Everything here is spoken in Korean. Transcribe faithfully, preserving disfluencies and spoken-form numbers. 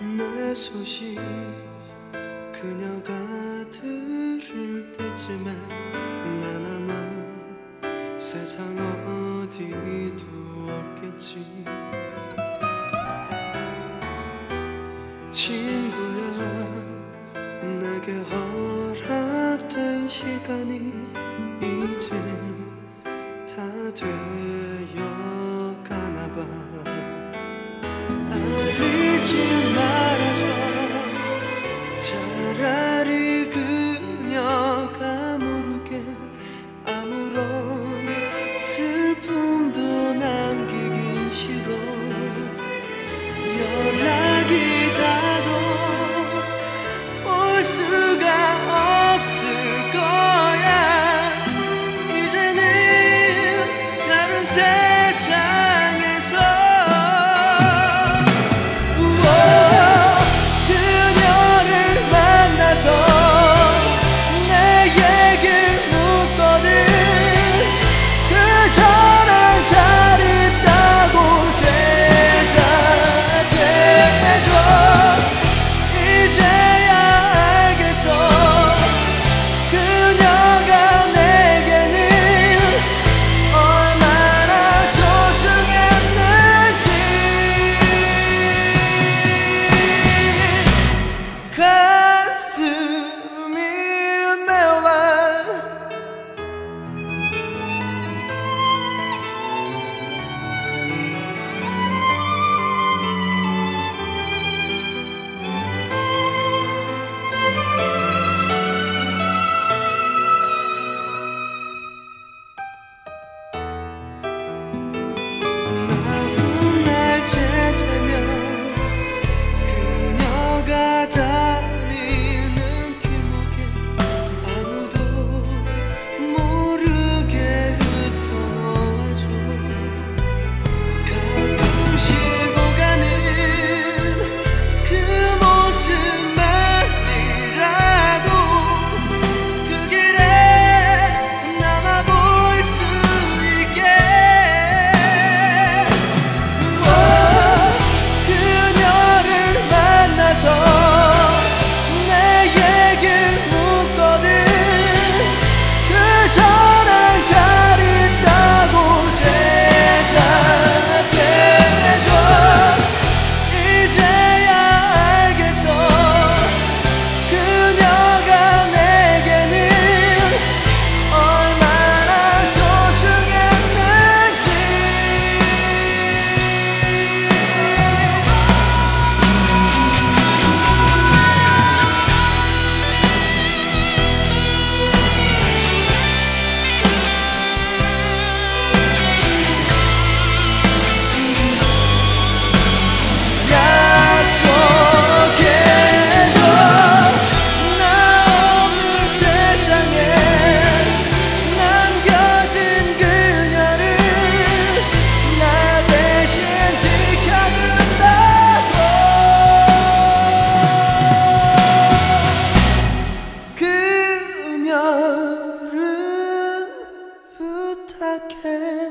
내 소식 그녀가 들을 때쯤에 난 아마 세상 어디도 없겠지. 친구야, 내게 허락된 시간이 이젠 다 되어가나 봐. 알리지 말아줘. 차라리 그녀가 모르게 아무런 슬픔도 남기긴 싫어. 연락이 닿아도 올 수가 없을 거야. 이제는 다른 세상에서 우와, 그녀를 만나서 내 얘길 묻거든. 그저 난 잘 있다고 대답해줘. 이제야 알겠어. 그녀가 내게는 얼마나 소중했는지. 가슴이 메워. 마흔 날째 되면 그녀가 다니는 길목에 아무도 모르게 흩어놓아줘. 가끔씩 오가는 그 모습만이라도 그 길에 남아볼 수 있게. 우와, 그녀를 만나서 내 얘길 묻거든. 그저 난 잘 있다고 대답해줘. 이제야 알겠어. 그녀가 내게는 얼마나 소중했는지. 약속해줘. 나 없는 세상에 남겨진 그녀를 나 대신 지켜준다고. 그녀를 부탁해.